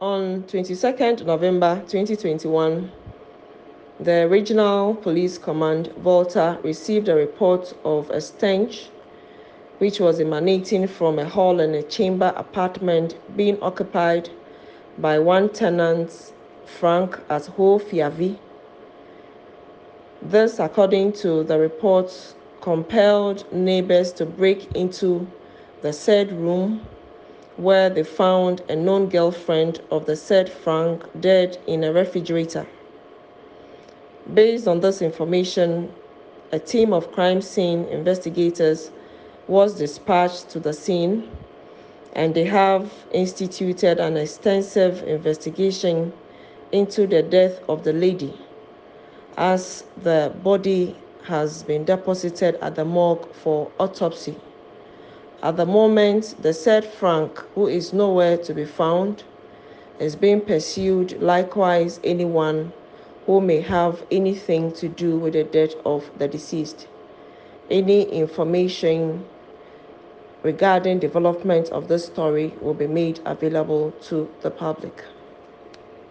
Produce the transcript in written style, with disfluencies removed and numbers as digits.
On 22nd November 2021, the Regional Police Command, Volta, received a report of a stench which was emanating from a hall and a chamber apartment being occupied by one tenant, Frank at Ho Fiavi. This, according to the report, compelled neighbors to break into the said room, where they found a known girlfriend of the said Frank dead in a refrigerator. Based on this information, a team of crime scene investigators was dispatched to the scene, and they have instituted an extensive investigation into the death of the lady, as the body has been deposited at the morgue for autopsy. At the moment, the said Frank, who is nowhere to be found, is being pursued. Likewise, anyone who may have anything to do with the death of the deceased. Any information regarding development of this story will be made available to the public.